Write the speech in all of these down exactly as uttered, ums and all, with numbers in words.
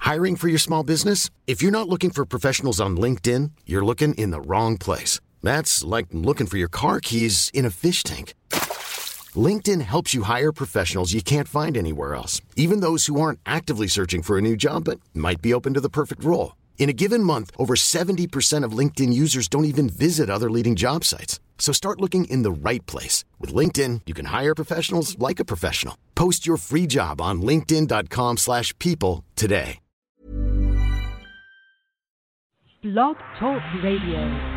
Hiring for your small business? If you're not looking for professionals on LinkedIn, you're looking in the wrong place. That's like looking for your car keys in a fish tank. LinkedIn helps you hire professionals you can't find anywhere else, even those who aren't actively searching for a new job but might be open to the perfect role. In a given month, over seventy percent of LinkedIn users don't even visit other leading job sites. So start looking in the right place. With LinkedIn, you can hire professionals like a professional. Post your free job on linkedin.com slash people today. Blog Talk Radio.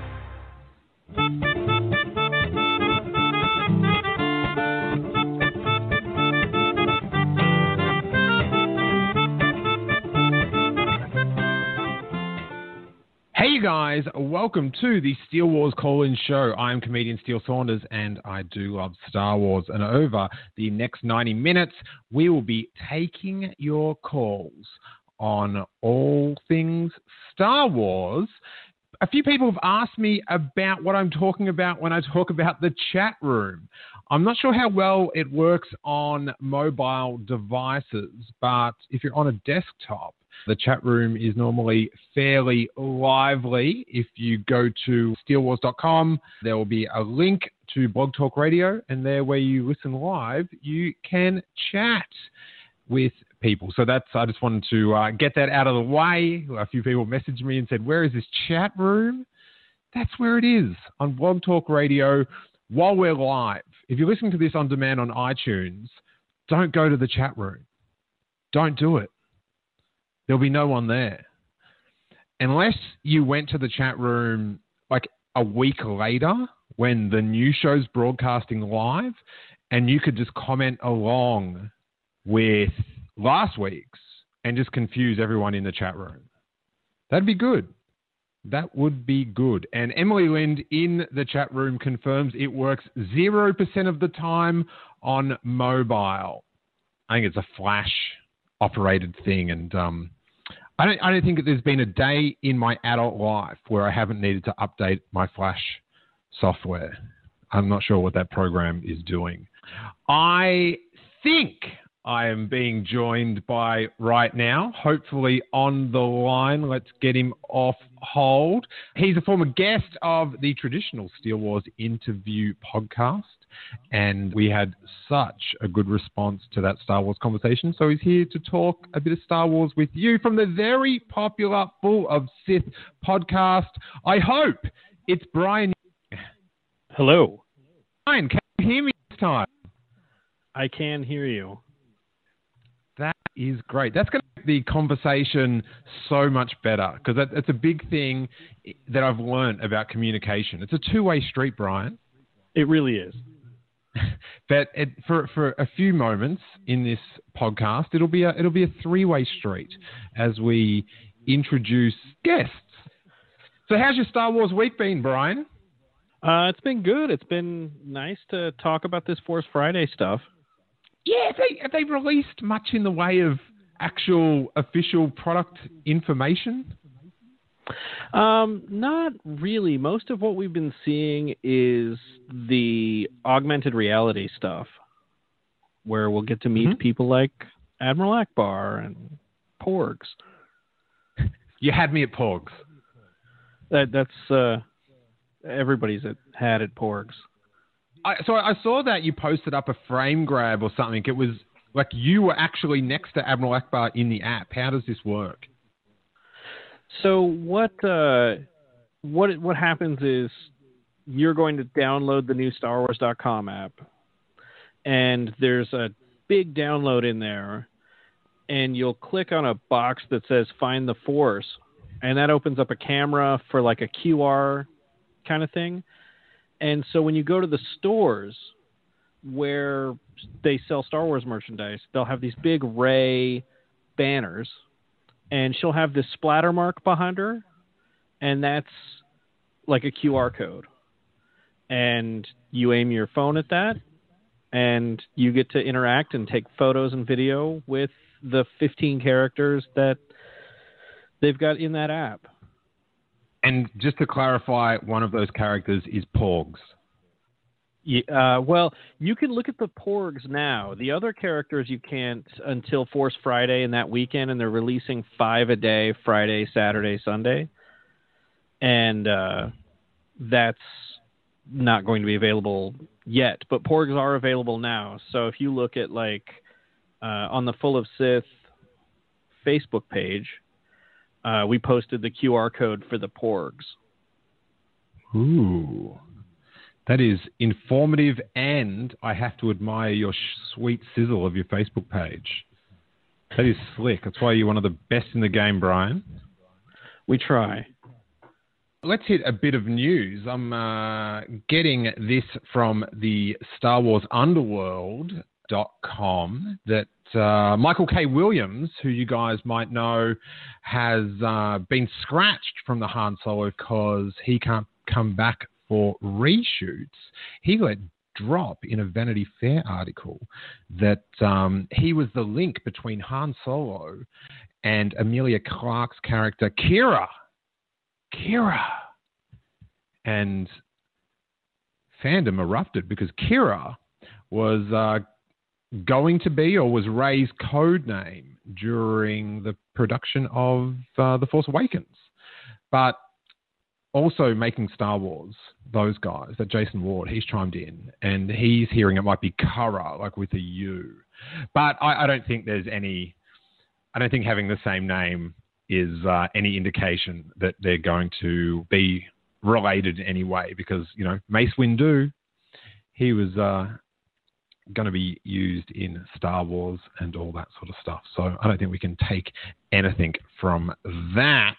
Hey you guys, welcome to the Steele Wars Call-In Show. I'm comedian Steele Saunders and I do love Star Wars. And over the next ninety minutes, we will be taking your calls on all things Star Wars. A few people have asked me about what I'm talking about when I talk about the chat room. I'm not sure how well it works on mobile devices, but if you're on a desktop, the chat room is normally fairly lively. If you go to steele wars dot com, there will be a link to Blog Talk Radio, and there where you listen live, you can chat with people. So that's, I just wanted to uh, get that out of the way. A few people messaged me and said, where is this chat room? That's where it is, on Blog Talk Radio while we're live. If you're listening to this on demand on iTunes, don't go to the chat room. Don't do it. There'll be no one there. Unless you went to the chat room like a week later when the new show's broadcasting live and you could just comment along with last week's and just confuse everyone in the chat room. That'd be good. That would be good. And Emily Lind in the chat room confirms it works zero percent of the time on mobile. I think it's a flash operated thing, and um, I don't, I don't think that there's been a day in my adult life where I haven't needed to update my Flash software. I'm not sure what that program is doing. I think I am being joined by right now, hopefully on the line. Let's get him off hold. He's a former guest of the traditional Steele Wars interview podcast, and we had such a good response to that Star Wars conversation. So he's here to talk a bit of Star Wars with you from the very popular Full of Sith podcast. I hope it's Brian. Hello. Brian, can you hear me this time? I can hear you. That is great. That's going to make the conversation so much better, because that, that's a big thing that I've learned about communication. It's a two-way street, Brian. It really is. But it, for for a few moments in this podcast, it'll be a it'll be a three-way street as we introduce guests. So, how's your Star Wars week been, Brian? Uh, it's been good. It's been nice to talk about this Force Friday stuff. Yeah, have they, have they released much in the way of actual official product information? Um, not really. Most of what we've been seeing is the augmented reality stuff, where we'll get to meet mm-hmm. people like Admiral Akbar and Porgs. You had me at Porgs. That that's uh, everybody's at, had at Porgs. I, so I saw that you posted up a frame grab or something. It was like you were actually next to Admiral Akbar in the app. How does this work? So what uh, what what happens is you're going to download the new Star Wars dot com app, and there's a big download in there, and you'll click on a box that says Find the Force, and that opens up a camera for like a Q R kind of thing. And so when you go to the stores where they sell Star Wars merchandise, they'll have these big Rey banners, and she'll have this splatter mark behind her, and that's like a Q R code. And you aim your phone at that, and you get to interact and take photos and video with the fifteen characters that they've got in that app. And just to clarify, one of those characters is Porgs. Yeah, uh, well, you can look at the Porgs now. The other characters you can't until Force Friday and that weekend, and they're releasing five a day, Friday, Saturday, Sunday. And uh, that's not going to be available yet. But Porgs are available now. So if you look at, like, uh, on the Full of Sith Facebook page, uh, we posted the Q R code for the Porgs. Ooh. That is informative, and I have to admire your sh- sweet sizzle of your Facebook page. That is slick. That's why you're one of the best in the game, Brian. We try. Let's hit a bit of news. I'm uh, getting this from the Star Wars Underworld dot com that uh, Michael K. Williams, who you guys might know, has uh, been scratched from the Han Solo because he can't come back for reshoots. He let drop in a Vanity Fair article that um, he was the link between Han Solo and Emilia Clarke's character Kira. Kira. And fandom erupted because Kira was uh, going to be or was Rey's code name during the production of uh, The Force Awakens. But also making Star Wars, those guys, that Jason Ward, he's chimed in and he's hearing it might be Kara, like with a U. But I, I don't think there's any, I don't think having the same name is uh, any indication that they're going to be related in any way because, you know, Mace Windu, he was uh, going to be used in Star Wars and all that sort of stuff. So I don't think we can take anything from that.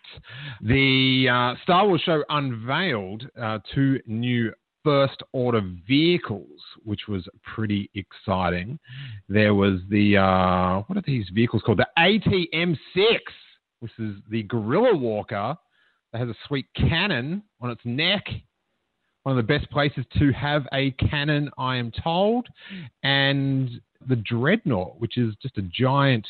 The uh, Star Wars show unveiled uh, two new First Order vehicles, which was pretty exciting. There was the, uh, what are these vehicles called? The A T M six, which is the Guerrilla Walker that has a sweet cannon on its neck. One of the best places to have a cannon, I am told. And the Dreadnought, which is just a giant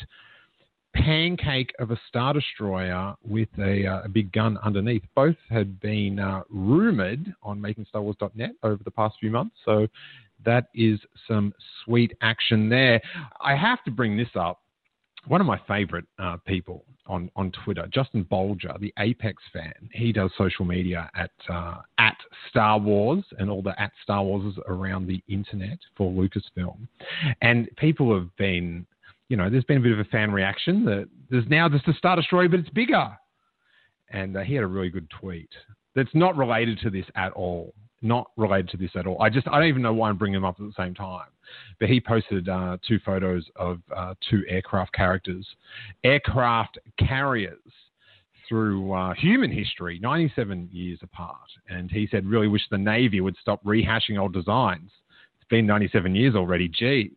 pancake of a Star Destroyer with a, uh, a big gun underneath. Both had been uh, rumored on Making Star Wars dot net over the past few months. So that is some sweet action there. I have to bring this up. One of my favorite uh, people on, on Twitter, Justin Bolger, the Apex fan, he does social media at uh, at Star Wars and all the at Star Wars around the internet for Lucasfilm. And people have been, you know, there's been a bit of a fan reaction that there's now just a Star Destroyer, but it's bigger. And uh, he had a really good tweet that's not related to this at all. Not related to this at all. I just, I don't even know why I'm bringing them up at the same time. But he posted uh, two photos of uh, two aircraft characters, aircraft carriers through uh, human history, ninety-seven years apart. And he said, really wish the Navy would stop rehashing old designs. It's been ninety-seven years already, geez.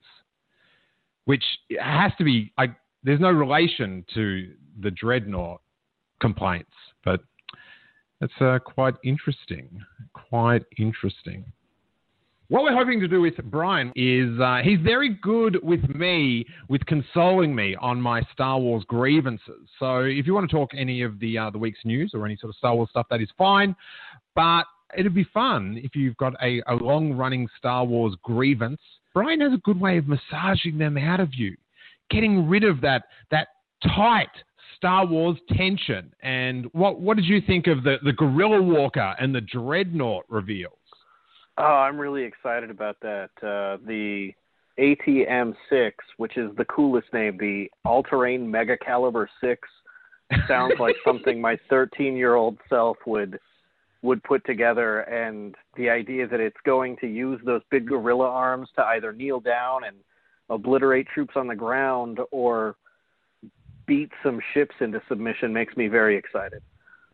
Which has to be, I, there's no relation to the Dreadnought complaints, but that's uh, quite interesting. Quite interesting. What we're hoping to do with Brian is uh, he's very good with me, with consoling me on my Star Wars grievances. So if you want to talk any of the uh, the week's news or any sort of Star Wars stuff, that is fine. But it'd be fun if you've got a, a long-running Star Wars grievance. Brian has a good way of massaging them out of you, getting rid of that that tight Star Wars tension. And what what did you think of the, the Guerrilla Walker and the Dreadnought reveals? Oh, I'm really excited about that. Uh, the A T M six, which is the coolest name, the All-Terrain Mega Caliber six, sounds like something my thirteen-year-old self would would put together. And the idea that it's going to use those big gorilla arms to either kneel down and obliterate troops on the ground or beat some ships into submission makes me very excited.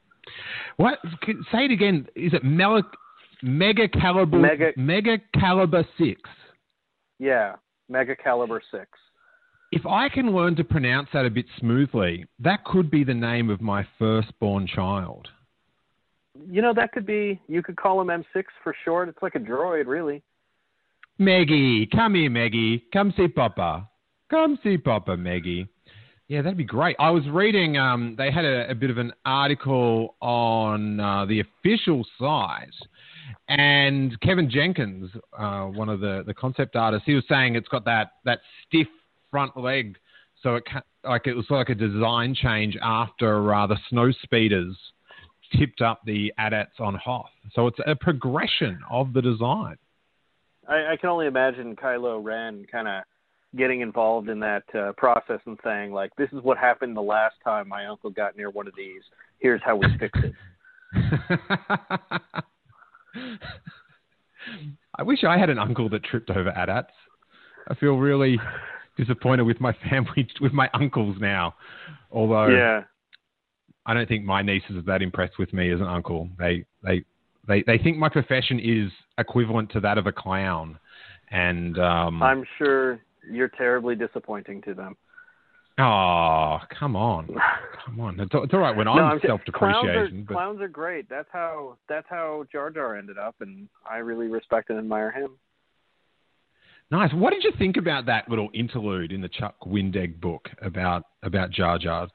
What? Say it again. Is it Mel- Mega Caliber Mega, Mega Caliber six? Yeah, Mega Caliber six. If I can learn to pronounce that a bit smoothly, that could be the name of my firstborn child. You know, that could be, you could call him M six for short. It's like a droid, really. Maggie, come here, Maggie. Come see Papa. Come see Papa, Maggie. Yeah, that'd be great. I was reading, um, they had a, a bit of an article on uh, the official site, And Kevin Jenkins, uh, one of the, the concept artists, he was saying it's got that, that stiff front leg. So it ca- like it was like a design change after uh, the snow speeders tipped up the A T A Ts on Hoth. So it's a progression of the design. I, I can only imagine Kylo Ren kind of getting involved in that uh, process and saying, like, this is what happened the last time my uncle got near one of these. Here's how we fix it. I wish I had an uncle that tripped over A T A Ts. I feel really disappointed with my family, with my uncles now. Although yeah. I don't think my nieces are that impressed with me as an uncle. They, they, they, they think my profession is equivalent to that of a clown. And um, I'm sure you're terribly disappointing to them. Oh, come on. Come on. It's, it's all right when no, I'm, I'm self-depreciation. Clowns are, but... clowns are great. That's how that's how Jar Jar ended up, and I really respect and admire him. Nice. What did you think about that little interlude in the Chuck Wendig book about, about Jar Jar?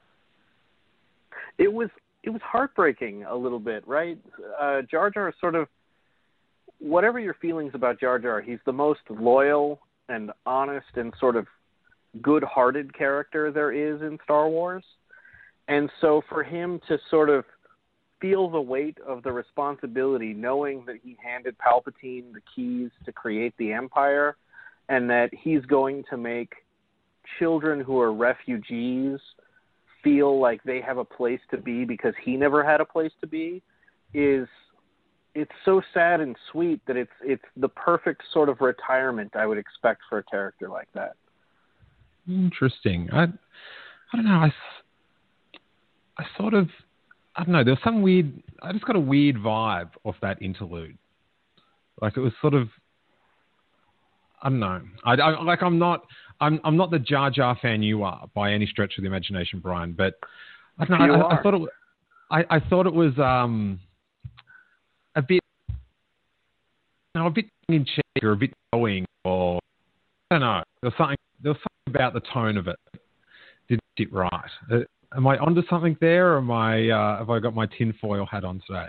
It was it was heartbreaking a little bit, right? Uh, Jar Jar is sort of, whatever your feelings about Jar Jar, he's the most loyal and honest and sort of good-hearted character there is in Star Wars. And so for him to sort of feel the weight of the responsibility, knowing that he handed Palpatine the keys to create the Empire, and that he's going to make children who are refugees feel like they have a place to be because he never had a place to be, is it's so sad and sweet that it's it's the perfect sort of retirement I would expect for a character like that. Interesting. I, I don't know. I, I sort of, I don't know. There was some weird, I just got a weird vibe off that interlude. Like it was sort of, I don't know. I, I like I'm not, I'm I'm not the Jar Jar fan you are by any stretch of the imagination, Brian. But I don't know. You I, are. I thought it, I, I thought it was um, a bit, you know, a bit in cheek or a bit going, or I don't know. There was something. There was something about the tone of it didn't sit right. Uh, am I onto something there, or am I, uh, have I got my tinfoil hat on today?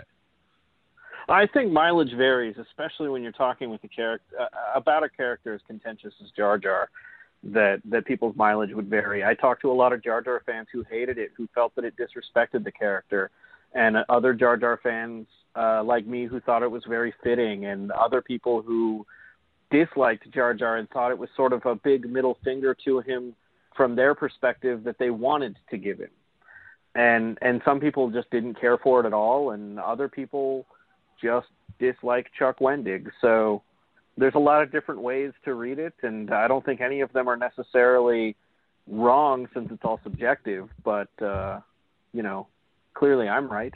I think mileage varies, especially when you're talking with a character uh, about a character as contentious as Jar Jar. That that people's mileage would vary. I talked to a lot of Jar Jar fans who hated it, who felt that it disrespected the character, and other Jar Jar fans uh, like me who thought it was very fitting, and other people who disliked Jar Jar and thought it was sort of a big middle finger to him from their perspective that they wanted to give him. And and some people just didn't care for it at all, and other people just dislike Chuck Wendig. So there's a lot of different ways to read it, and I don't think any of them are necessarily wrong since it's all subjective, but, uh, you know, clearly I'm right.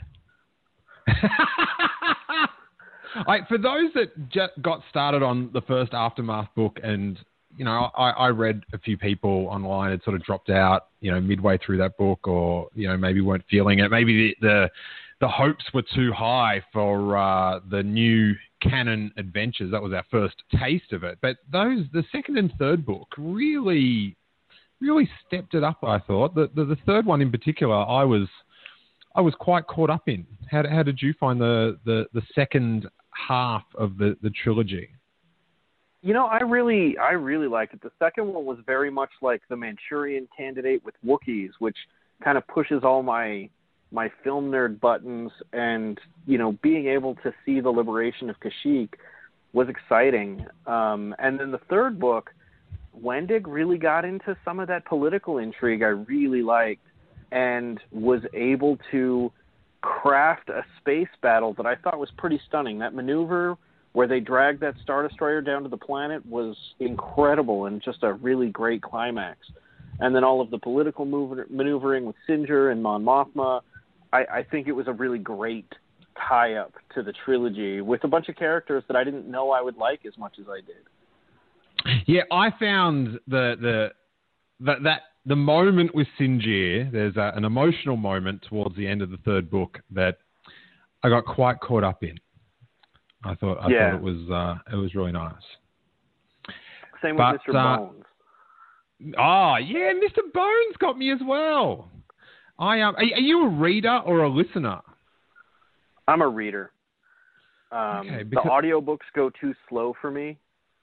I, for those that just got started on the first Aftermath book, and you know, I, I read a few people online had sort of dropped out, you know, midway through that book, or you know, maybe weren't feeling it. Maybe the the, the hopes were too high for uh, the new canon adventures. That was our first taste of it. But those, the second and third book, really, really stepped it up. I thought the the, the third one in particular, I was. I was quite caught up in. How, how did you find the, the, the second half of the, the trilogy? You know, I really I really liked it. The second one was very much like the Manchurian Candidate with Wookiees, which kind of pushes all my my film nerd buttons, and, you know, being able to see the liberation of Kashyyyk was exciting. Um, and then the third book, Wendig really got into some of that political intrigue I really liked, and was able to craft a space battle that I thought was pretty stunning. That maneuver where they dragged that Star Destroyer down to the planet was incredible and just a really great climax. And then all of the political move- maneuvering with Sinjir and Mon Mothma, I, I think it was a really great tie-up to the trilogy with a bunch of characters that I didn't know I would like as much as I did. Yeah, I found the the that that the moment with Sinjir, there's a, an emotional moment towards the end of the third book that I got quite caught up in. I thought I yeah. thought it was uh, it was really nice. Same but, with Mister uh, Bones. Oh yeah, Mister Bones got me as well. I um, are, are you a reader or a listener? I'm a reader. Um, okay, because... The audiobooks go too slow for me,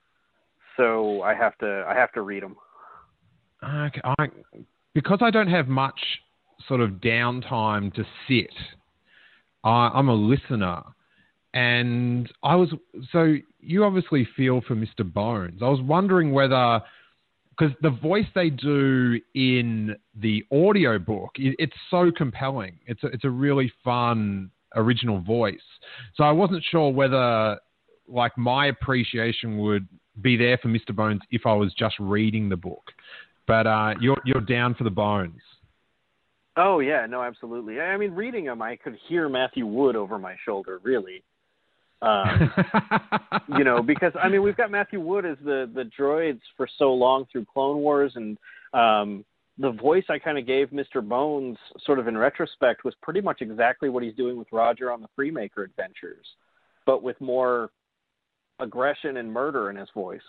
so I have to I have to read them. Okay, I, because I don't have much sort of downtime to sit, I, I'm a listener. And I was, so you obviously feel for Mister Bones. I was wondering whether, because the voice they do in the audiobook, it, it's so compelling. It's a, it's a really fun original voice. So I wasn't sure whether, like, my appreciation would be there for Mister Bones if I was just reading the book. But uh, you're you're down for the Bones. Oh, yeah, no, absolutely. I mean, reading them, I could hear Matthew Wood over my shoulder, really. Um, you know, because, I mean, we've got Matthew Wood as the, the droids for so long through Clone Wars, and um, the voice I kind of gave Mister Bones sort of in retrospect was pretty much exactly what he's doing with Roger on the Freemaker Adventures, but with more aggression and murder in his voice.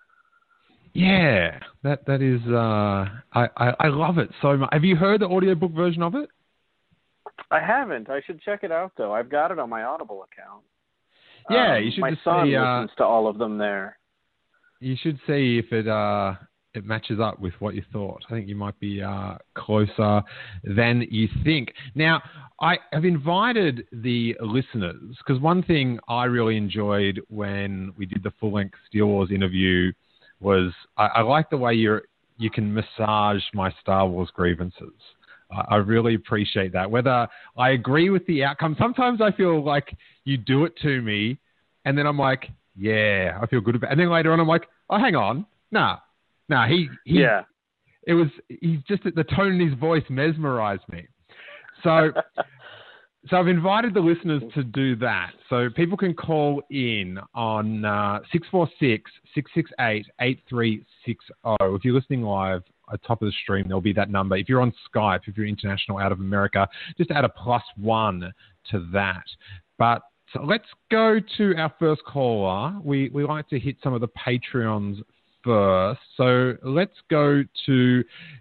Yeah, that that is, uh, I, I, I love it so much. Have you heard the audiobook version of it? I haven't. I should check it out, though. I've got it on my Audible account. Yeah, um, you should my just son see, uh, listens to all of them there. You should see if it uh, it matches up with what you thought. I think you might be uh, closer than you think. Now, I have invited the listeners, because one thing I really enjoyed when we did the full-length Steele Wars interview was I, I like the way you're, you can massage my Star Wars grievances. I, I really appreciate that. Whether I agree with the outcome, sometimes I feel like you do it to me, and then I'm like, yeah, I feel good about it. And then later on, I'm like, oh, hang on. Nah, nah, he, he yeah. It was, he's just, the tone in his voice mesmerized me. So, so I've invited the listeners to do that. So people can call in on uh, six four six, six six eight, eight three six zero. If you're listening live at the top of the stream, there'll be that number. If you're on Skype, if you're international out of America, just add a plus one to that. But so let's go to our first caller. We we like to hit some of the Patreons first. So let's go to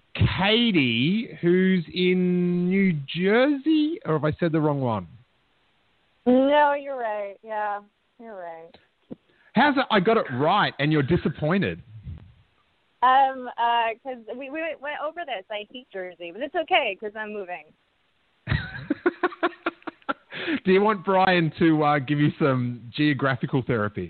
Katie, who's in New Jersey, or have I said the wrong one? No, you're right. Yeah, you're right. How's it? I got it right, and you're disappointed. Um, uh, because we, we went over this. I hate Jersey, but it's okay because I'm moving. Do you want Brian to uh, give you some geographical therapy?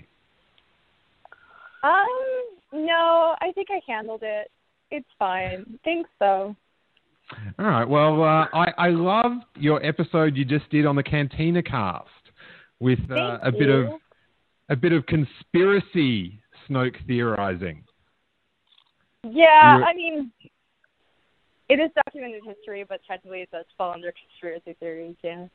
Um, no, I think I handled it. It's fine. Thanks, though. All right. Well, uh, I, I loved your episode you just did on the Cantina Cast with uh, a you. bit of a bit of conspiracy Snoke theorizing. Yeah, You're... I mean, it is documented history, but technically it does fall under conspiracy theories. Yeah.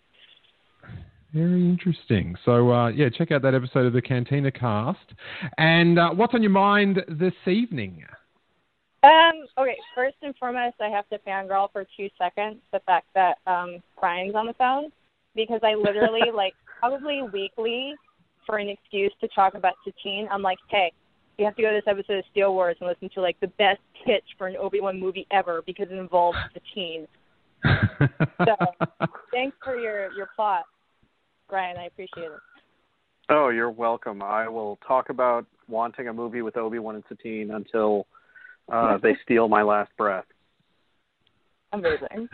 Very interesting. So, uh, yeah, check out that episode of the Cantina Cast. And uh, what's on your mind this evening? Um, okay, first and foremost, I have to fangirl for two seconds the fact that um, Brian's on the phone, because I literally, like, probably weekly, for an excuse to talk about Satine, I'm like, hey, you have to go to this episode of Steele Wars and listen to, like, the best pitch for an Obi-Wan movie ever because it involves Satine. So, thanks for your, your plot, Brian. I appreciate it. Oh, you're welcome. I will talk about wanting a movie with Obi-Wan and Satine until... Uh, they steal my last breath. Amazing.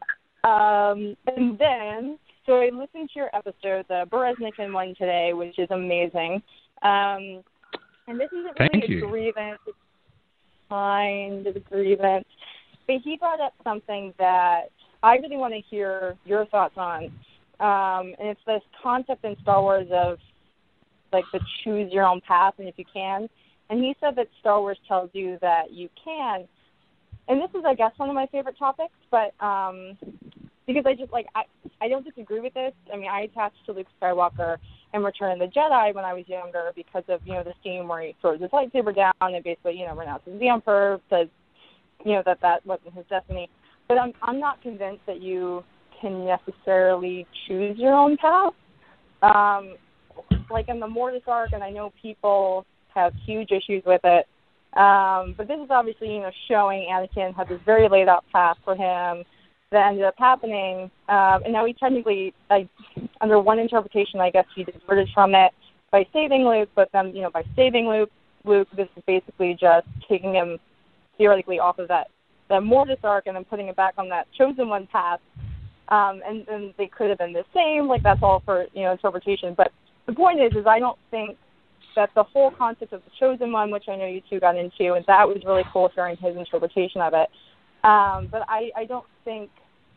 Um, and then, so I listened to your episode, the Bereznikan one today, which is amazing. Um, and this isn't really Thank a you. grievance. It's kind of a grievance. But he brought up something that I really want to hear your thoughts on. Um, and it's this concept in Star Wars of, like, the choose your own path, and if you can. And he said that Star Wars tells you that you can. And this is, I guess, one of my favorite topics, but um, because I just, like, I, I don't disagree with this. I mean, I attached to Luke Skywalker and Return of the Jedi when I was younger because of, you know, the scene where he throws his lightsaber down and basically, you know, renounces the Emperor, says, you know, that that wasn't his destiny. But I'm, I'm not convinced that you can necessarily choose your own path. Um, like in the Mortis arc, and I know people have huge issues with it. Um, but this is obviously, you know, showing Anakin had this very laid out path for him. that ended up happening. Um, and now he technically, like, under one interpretation, I guess he diverted from it by saving Luke, but then, you know, by saving Luke, Luke, this is basically just taking him theoretically off of that, that Mortis arc and then putting it back on that Chosen One path. Um, and, and they could have been the same, like that's all for, you know, interpretation. But the point is, is I don't think that the whole concept of the Chosen One, which I know you two got into, and that was really cool sharing his interpretation of it. Um, but I, I don't think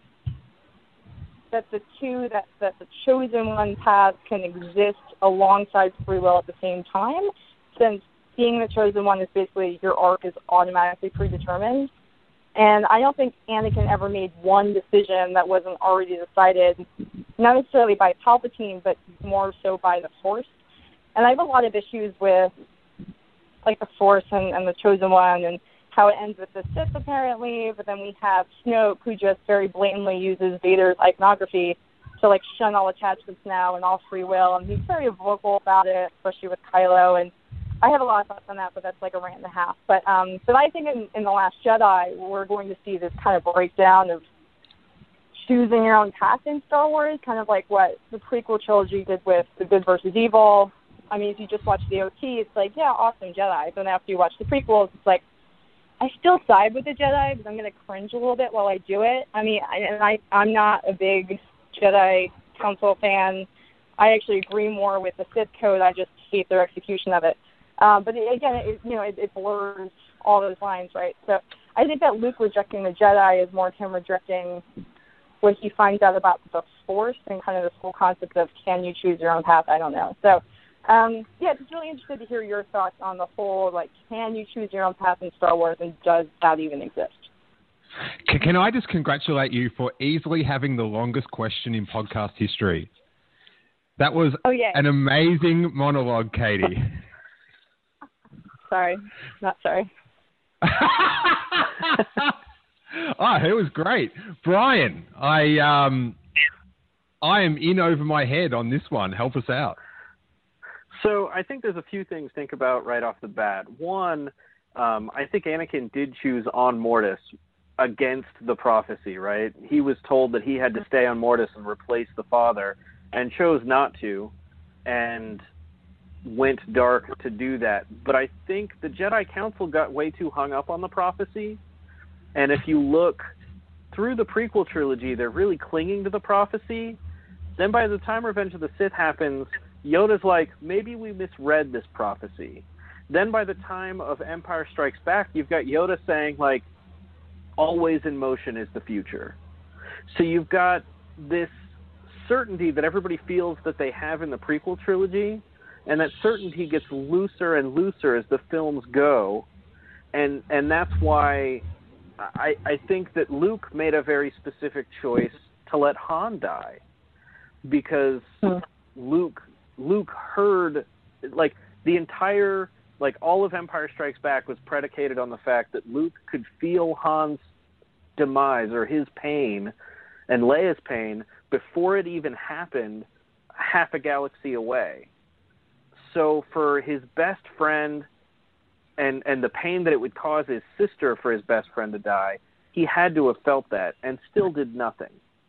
that the two, that, that the Chosen One path can exist alongside free will at the same time, since being the Chosen One is basically your arc is automatically predetermined. And I don't think Anakin ever made one decision that wasn't already decided, not necessarily by Palpatine, but more so by the Force. And I have a lot of issues with, like, the Force and, and the Chosen One and how it ends with the Sith, apparently. But then we have Snoke, who just very blatantly uses Vader's iconography to, like, shun all attachments now and all free will. And he's very vocal about it, especially with Kylo. And I have a lot of thoughts on that, but that's like a rant and a half. But um, but I think in, in The Last Jedi, we're going to see this kind of breakdown of choosing your own path in Star Wars, kind of like what the prequel trilogy did with the good versus evil. I mean, if you just watch the O T, it's like, yeah, awesome Jedi. Then after you watch the prequels, it's like, I still side with the Jedi, but I'm going to cringe a little bit while I do it. I mean, I, and I, I'm not a big Jedi Council fan. I actually agree more with the Sith Code. I just hate their execution of it. Um, but it, again, it, you know, it, it blurs all those lines, right? So I think that Luke rejecting the Jedi is more of him rejecting what he finds out about the Force and kind of this whole concept of can you choose your own path? I don't know. So, um, yeah, it's really interested to hear your thoughts on the whole, like, can you choose your own path in Star Wars, and does that even exist? Can I just congratulate you for easily having the longest question in podcast history? That was oh, yeah. an amazing monologue, Katie. Sorry, not sorry. Oh, it was great, Brian. I um, I am in over my head on this one. Help us out. So I think there's a few things to think about right off the bat. One, um, I think Anakin did choose on Mortis against the prophecy, right? He was told that he had to stay on Mortis and replace the father, and chose not to, and went dark to do that. But I think the Jedi Council got way too hung up on the prophecy. And if you look through the prequel trilogy, they're really clinging to the prophecy. Then by the time Revenge of the Sith happens, Yoda's like, maybe we misread this prophecy. Then by the time of Empire Strikes Back, you've got Yoda saying, like, always in motion is the future. So you've got this certainty that everybody feels that they have in the prequel trilogy, and that certainty gets looser and looser as the films go. And and that's why I, I think that Luke made a very specific choice to let Han die. Because hmm. Luke Luke heard, like, the entire, like, all of Empire Strikes Back was predicated on the fact that Luke could feel Han's demise or his pain and Leia's pain before it even happened half a galaxy away. So for his best friend and and the pain that it would cause his sister for his best friend to die, he had to have felt that and still did nothing.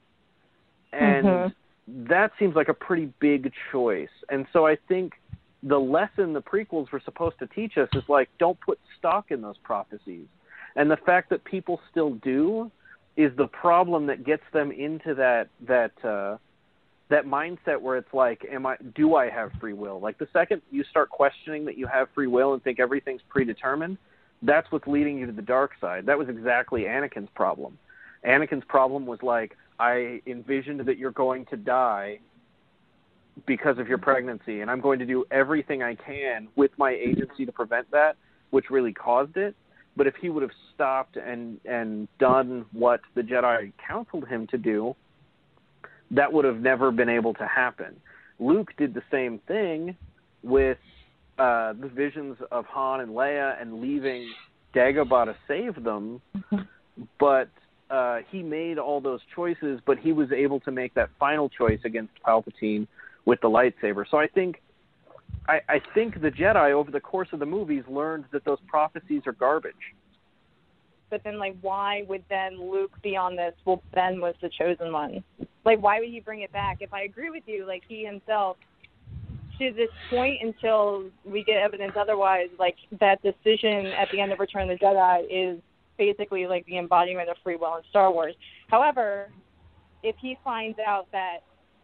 And mm-hmm. that seems like a pretty big choice. And so I think the lesson the prequels were supposed to teach us is, like, don't put stock in those prophecies. And the fact that people still do is the problem that gets them into that that uh, that mindset where it's like, am I, do I have free will? Like, the second you start questioning that you have free will and think everything's predetermined, that's what's leading you to the dark side. That was exactly Anakin's problem. Anakin's problem was like, I envisioned that you're going to die because of your pregnancy, and I'm going to do everything I can with my agency to prevent that, which really caused it. But if he would have stopped and, and done what the Jedi counseled him to do, that would have never been able to happen. Luke did the same thing with uh, the visions of Han and Leia and leaving Dagobah to save them, but uh, he made all those choices, but he was able to make that final choice against Palpatine with the lightsaber. So I think I, I think the Jedi, over the course of the movies, learned that those prophecies are garbage. but then, like, why would then Luke be on this? Well, Ben was the chosen one. Like, why would he bring it back? If I agree with you, like, he himself, to this point until we get evidence otherwise, like, that decision at the end of Return of the Jedi is basically, like, the embodiment of free will in Star Wars. However, if he finds out that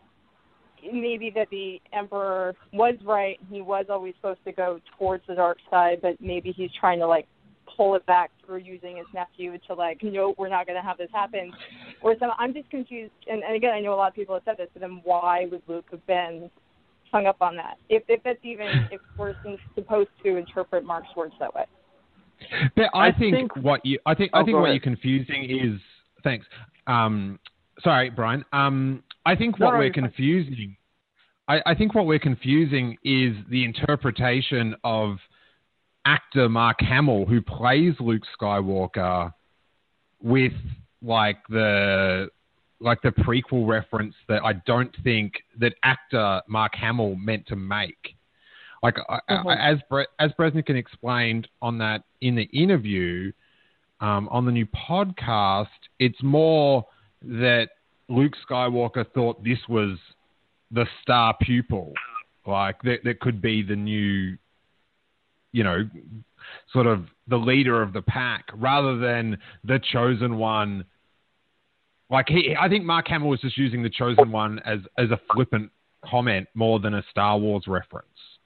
maybe that the Emperor was right, he was always supposed to go towards the dark side, but maybe he's trying to, like, pull it back through using his nephew to, like, no, we're not going to have this happen. Or some, I'm just confused, and, and again, I know a lot of people have said this, but then why would Luke have been hung up on that? If, if that's even, if we're supposed to interpret Mark's words that way. But I, I think, think what you, I think, oh, I think go what ahead. you're confusing is, thanks. Um, sorry, Brian. Um, I think No, what no, we're you're fine. confusing, I, I think what we're confusing is the interpretation of actor Mark Hamill, who plays Luke Skywalker, with like the like the prequel reference that I don't think that actor Mark Hamill meant to make. Like Uh-huh. I, as Bre- as Bresnikan explained on that in the interview um, on the new podcast, it's more that Luke Skywalker thought this was the star pupil, like that, that could be the new, you know, sort of the leader of the pack, rather than the chosen one. Like he, I think Mark Hamill was just using the chosen one as as a flippant comment more than a Star Wars reference.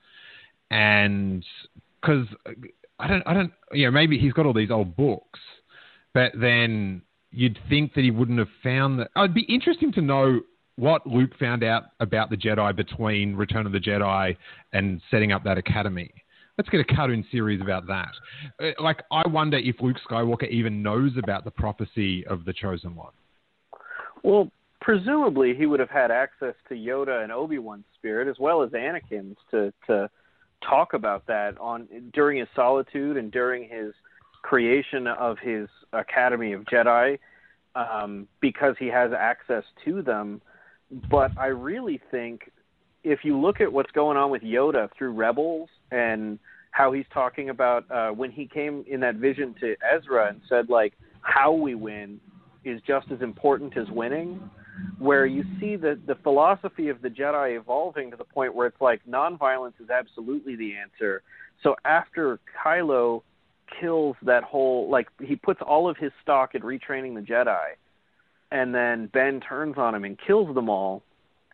And because I don't, I don't, you know, maybe he's got all these old books, but then you'd think that he wouldn't have found that. Oh, it'd be interesting to know what Luke found out about the Jedi between Return of the Jedi and setting up that academy. Let's get a cartoon series about that. Uh, like, I wonder if Luke Skywalker even knows about the prophecy of the Chosen One. Well, presumably he would have had access to Yoda and Obi-Wan's spirit as well as Anakin's to to talk about that on during his solitude and during his creation of his Academy of Jedi, um, because he has access to them. But I really think if you look at what's going on with Yoda through Rebels and how he's talking about uh, when he came in that vision to Ezra and said, like, how we win is just as important as winning, where you see the, the philosophy of the Jedi evolving to the point where it's like nonviolence is absolutely the answer. So after Kylo kills that whole, like, he puts all of his stock in retraining the Jedi, and then Ben turns on him and kills them all,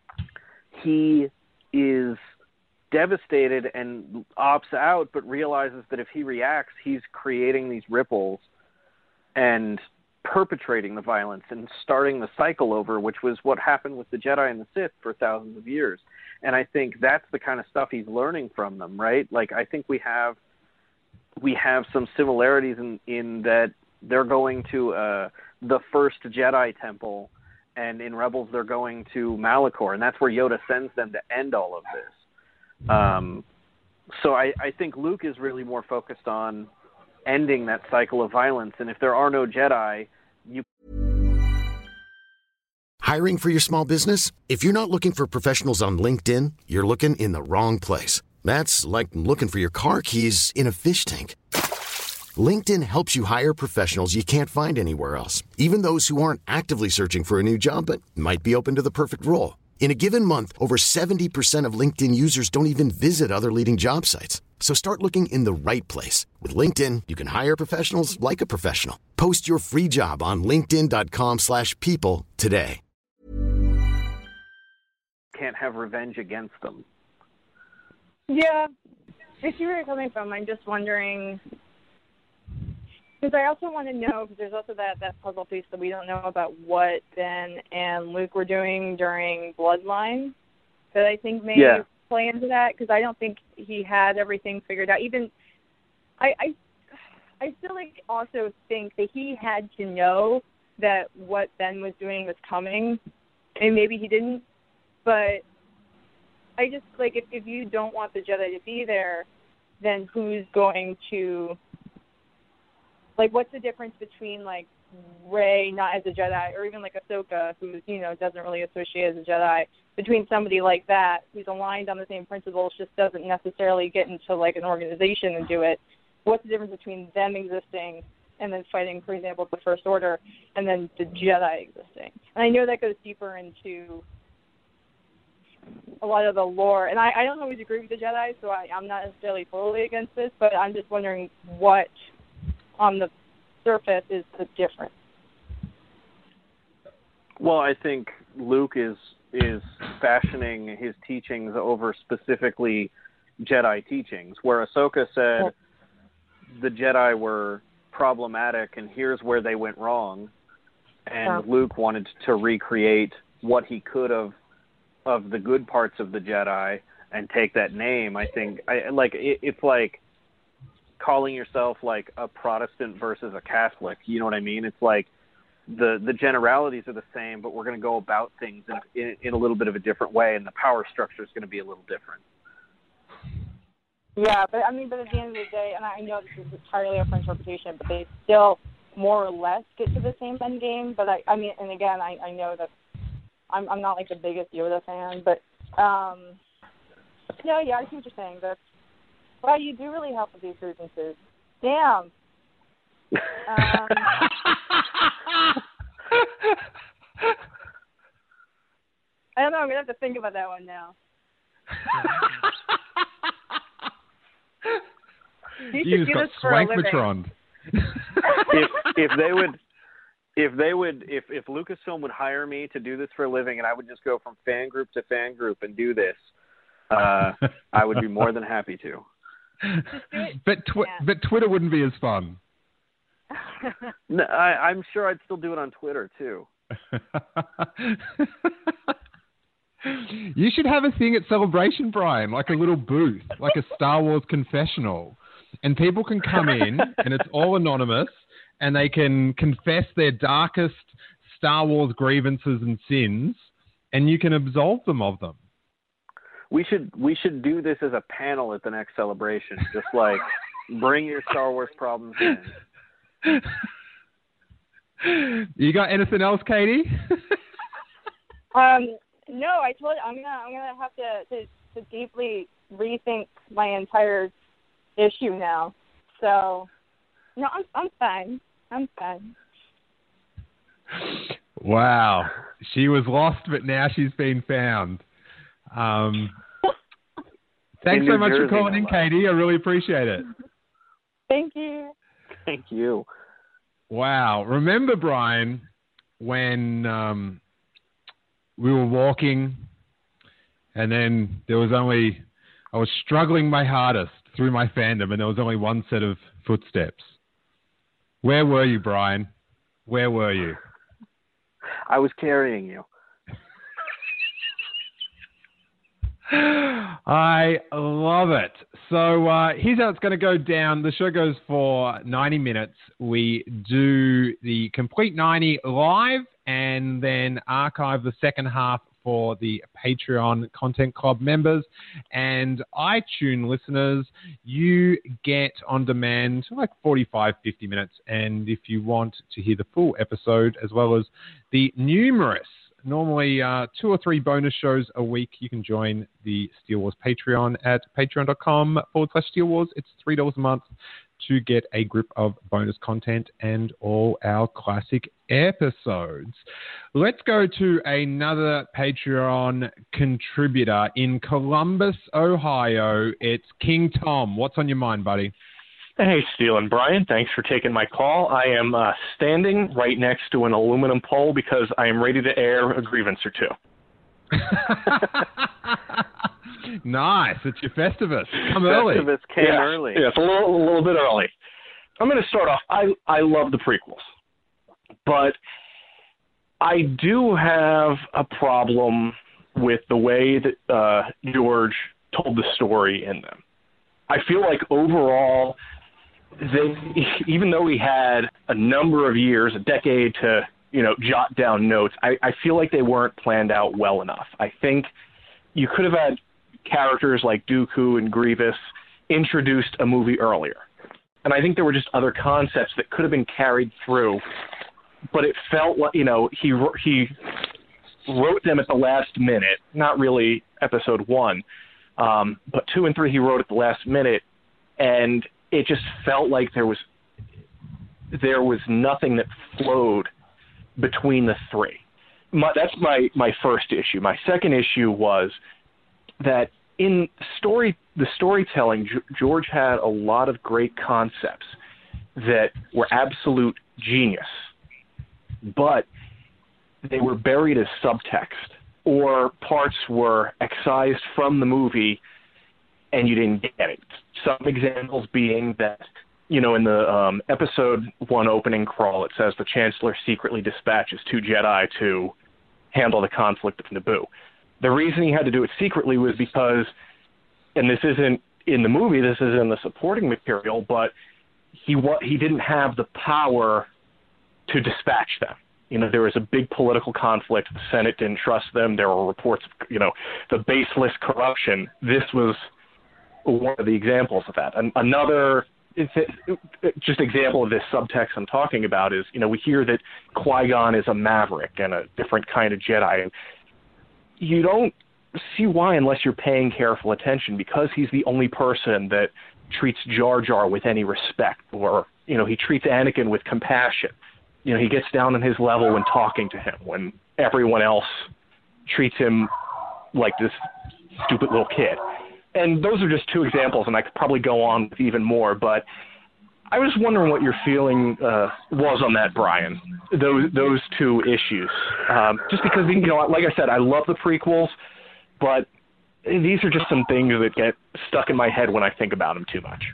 he is devastated and opts out, but realizes that if he reacts, he's creating these ripples and perpetrating the violence and starting the cycle over, which was what happened with the Jedi and the Sith for thousands of years. And I think that's the kind of stuff he's learning from them, right? Like, I think we have we have some similarities in, in that they're going to uh, the first Jedi temple, and in Rebels they're going to Malachor, and that's where Yoda sends them to end all of this. Um, so I, I think Luke is really more focused on ending that cycle of violence, and if there are no Jedi, you... Hiring for your small business? If you're not looking for professionals on LinkedIn, you're looking in the wrong place. That's like looking for your car keys in a fish tank. LinkedIn helps you hire professionals you can't find anywhere else, even those who aren't actively searching for a new job but might be open to the perfect role. In a given month, over seventy percent of LinkedIn users don't even visit other leading job sites. So start looking in the right place. With LinkedIn, you can hire professionals like a professional. Post your free job on linkedin.com slash people today. can't have revenge against them. Yeah. I see where you're coming from. I'm just wondering, because I also want to know, because there's also that, that puzzle piece that we don't know about what Ben and Luke were doing during Bloodline that I think may Yeah. play into that, because I don't think he had everything figured out. Even, I, I, I still like also think that he had to know that what Ben was doing was coming, and maybe he didn't, but I just, like, if, if you don't want the Jedi to be there, then who's going to, like, what's the difference between, like, Rey not as a Jedi, or even, like, Ahsoka, who, you know, doesn't really associate as a Jedi, between somebody like that who's aligned on the same principles, just doesn't necessarily get into, like, an organization and do it. What's the difference between them existing and then fighting, for example, the First Order, and then the Jedi existing. And I know that goes deeper into a lot of the lore, and I, I don't always agree with the Jedi, so I, I'm not necessarily totally against this, but I'm just wondering what, on the surface, is the difference. Well, I think Luke is is fashioning his teachings over specifically Jedi teachings, where Ahsoka said yeah. the Jedi were problematic and here's where they went wrong, and yeah. Luke wanted to recreate what he could have of the good parts of the Jedi and take that name. I think I like it, it's like calling yourself like a Protestant versus a Catholic. You know what I mean? It's like the the generalities are the same, but we're going to go about things in, in, in a little bit of a different way, and the power structure is going to be a little different. Yeah, but I mean, but at the end of the day, and I know this is entirely up for interpretation, but they still more or less get to the same end game. But I, I mean, and again, I, I know that I'm I'm not like the biggest Yoda fan, but um, no, yeah, I see what you're saying. But well, you do really help with these references. Damn. Um, I don't know. I'm gonna have to think about that one now. You, you just got Swankmatron. if if they would, if they would, if if Lucasfilm would hire me to do this for a living, and I would just go from fan group to fan group and do this, uh, I would be more than happy to. But tw- yeah. but Twitter wouldn't be as fun. No, I, I'm sure I'd still do it on Twitter too. You should have a thing at Celebration, Brian, like a little booth, like a Star Wars confessional. And people can come in, and it's all anonymous, and they can confess their darkest Star Wars grievances and sins, and you can absolve them of them. We should we should do this as a panel at the next Celebration. Just like bring your Star Wars problems in. You got anything else, Katie? um, no, I told you I'm gonna I'm gonna have to, to, to deeply rethink my entire issue now. So no, I'm I'm fine. I'm fine. Wow, she was lost, but now she's been found. Um, thanks so much Jersey, for calling in, Katie. I really appreciate it. Thank you. Thank you. Wow. Remember, Brian, when um, we were walking and then there was only, I was struggling my hardest through my fandom and there was only one set of footsteps. Where were you, Brian? Where were you? I was carrying you. I love it. So uh, here's how it's going to go down. The show goes for ninety minutes. We do the complete ninety live and then archive the second half for the Patreon Content Club members. And iTunes listeners, you get on demand like forty-five, fifty minutes. And if you want to hear the full episode as well as the numerous Normally uh, two or three bonus shows a week. You can join the Steele Wars Patreon at patreon.com forward slash Steele Wars. It's three dollars a month to get a group of bonus content and all our classic episodes. Let's go to another Patreon contributor in Columbus, Ohio. It's King Tom. What's on your mind, buddy? Hey, Steele and Brian, thanks for taking my call. I am uh, standing right next to an aluminum pole because I am ready to air a grievance or two. Nice. It's your Festivus. Come early. Festivus came yeah, early. Yeah, it's a little, a little bit early. I'm going to start off. I, I love the prequels, but I do have a problem with the way that uh, George told the story in them. I feel like overall, they, even though he had a number of years, a decade to, you know, jot down notes, I, I feel like they weren't planned out well enough. I think you could have had characters like Dooku and Grievous introduced a movie earlier. And I think there were just other concepts that could have been carried through, but it felt like, you know, he he wrote them at the last minute, not really episode one, um, but two and three he wrote at the last minute, and it just felt like there was there was nothing that flowed between the three. My, that's my, my first issue. My second issue was that in story, the storytelling, George had a lot of great concepts that were absolute genius, but they were buried as subtext, or parts were excised from the movie and you didn't get it. Some examples being that, you know, in the um, episode one opening crawl, it says the Chancellor secretly dispatches two Jedi to handle the conflict of Naboo. The reason he had to do it secretly was because, and this isn't in the movie, this is in the supporting material, but he wa- he didn't have the power to dispatch them. You know, there was a big political conflict. The Senate didn't trust them. There were reports of, you know, the baseless corruption. This was one of the examples of that. And another just example of this subtext I'm talking about is, you know, we hear that Qui-Gon is a maverick and a different kind of Jedi. You don't see why unless you're paying careful attention, because he's the only person that treats Jar Jar with any respect, or, you know, he treats Anakin with compassion. You know, he gets down on his level when talking to him, when everyone else treats him like this stupid little kid. And those are just two examples, and I could probably go on with even more, but I was wondering what your feeling uh, was on that, Brian, those those two issues. Um, just because, you know, like I said, I love the prequels, but these are just some things that get stuck in my head when I think about them too much.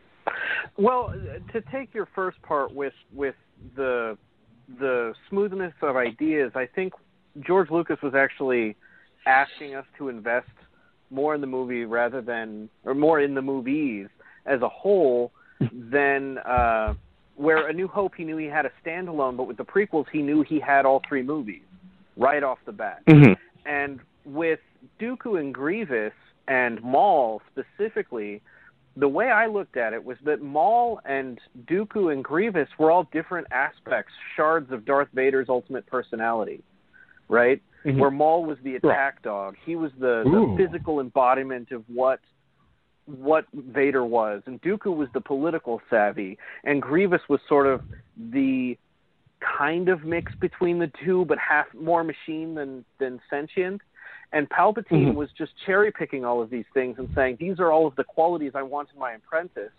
Well, to take your first part with with the the smoothness of ideas, I think George Lucas was actually asking us to invest more in the movie rather than, or more in the movies as a whole than uh, where A New Hope he knew he had a standalone, but with the prequels he knew he had all three movies right off the bat. Mm-hmm. And with Dooku and Grievous and Maul specifically, the way I looked at it was that Maul and Dooku and Grievous were all different aspects, shards of Darth Vader's ultimate personality, right? Mm-hmm. Where Maul was the attack right. dog. He was the, the physical embodiment of what what Vader was. And Dooku was the political savvy. And Grievous was sort of the kind of mix between the two, but half more machine than, than sentient. And Palpatine mm-hmm. was just cherry-picking all of these things and saying, these are all of the qualities I want in my apprentice.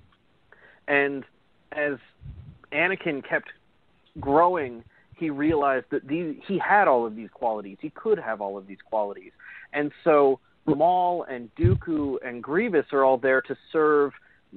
And as Anakin kept growing, he realized that these, he had all of these qualities. He could have all of these qualities. And so Maul and Dooku and Grievous are all there to serve,